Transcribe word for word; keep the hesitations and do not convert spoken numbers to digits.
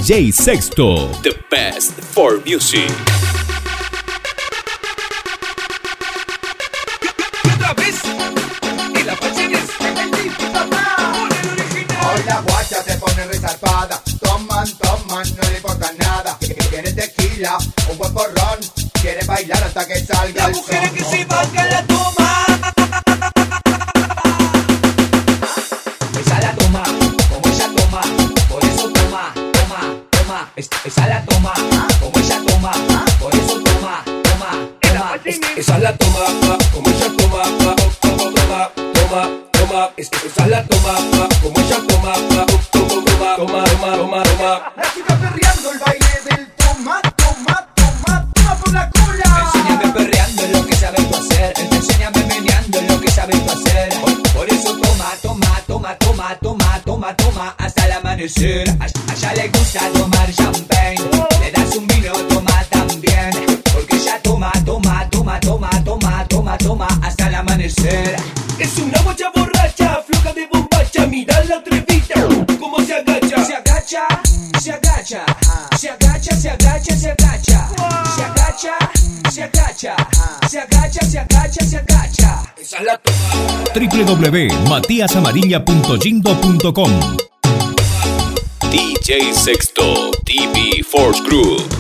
J Sexto, the best for music. Otra vez, y la pachines, Hoy la guacha se pone resarpada. Toman, toman, no le importa nada. Que quiere tequila, un buen porrón. Quiere bailar hasta que salga las el mujeres sol. que se van la toma. Esa la toma, como ella toma, por eso toma, toma, toma. Es- Esa la toma, como ella toma, por eso toma, toma, toma. Es- Esa la toma, como ella toma, toma, toma, toma, toma. Es- Esa la toma, como ella toma, toma, toma, toma, toma, toma, toma. La chica perreando el baile del toma, toma, toma, toma por la cola. Enséñame perreando lo que sabes tú hacer. Enséñame meneando lo que sabes tú hacer. Por, por eso toma, toma, toma, toma, toma, toma, toma hasta el amanecer. A, a ella le gusta tomar champagne. Le das un vino, toma también. Porque ella toma, toma, toma, toma, toma, toma, toma hasta el amanecer. Es una guacha borracha, floja de bombacha. Mira la atrevida, cómo se agacha. Se agacha, se agacha, se agacha, se agacha, se agacha. Se agacha, se agacha, se agacha, se agacha, se agacha. Esa es la toma. w w w punto matias amarilla punto jindo punto com D J Sexto T V Force Group.